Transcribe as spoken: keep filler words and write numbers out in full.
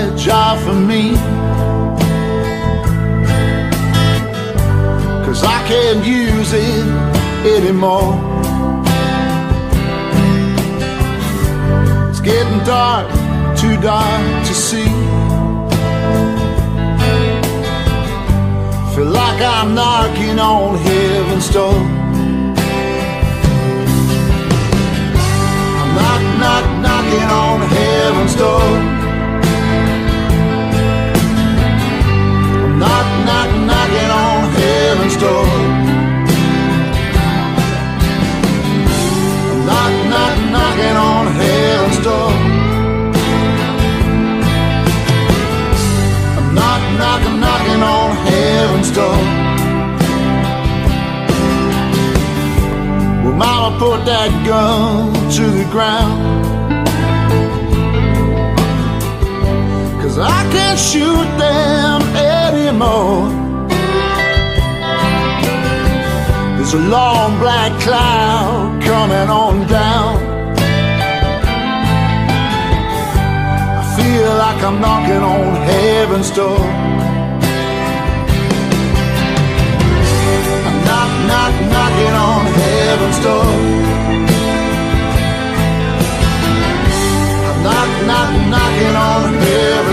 a job for me, 'cause I can't use it anymore. It's getting dark, too dark to see. Feel like I'm knocking on heaven's door. I'm knock, knock, knocking on heaven's door. I'm knock, knock, knocking on heaven's door. I'm knock, knock, knocking on heaven's door. I'm knock, knock, knocking on heaven's door. Well, mama put that gun to the ground, 'cause I can't shoot them anymore. There's a long black cloud coming on down. I feel like I'm knocking on heaven's door. I'm knock, knock, knocking on heaven's door. I'm knock, knock, knocking on heaven's door.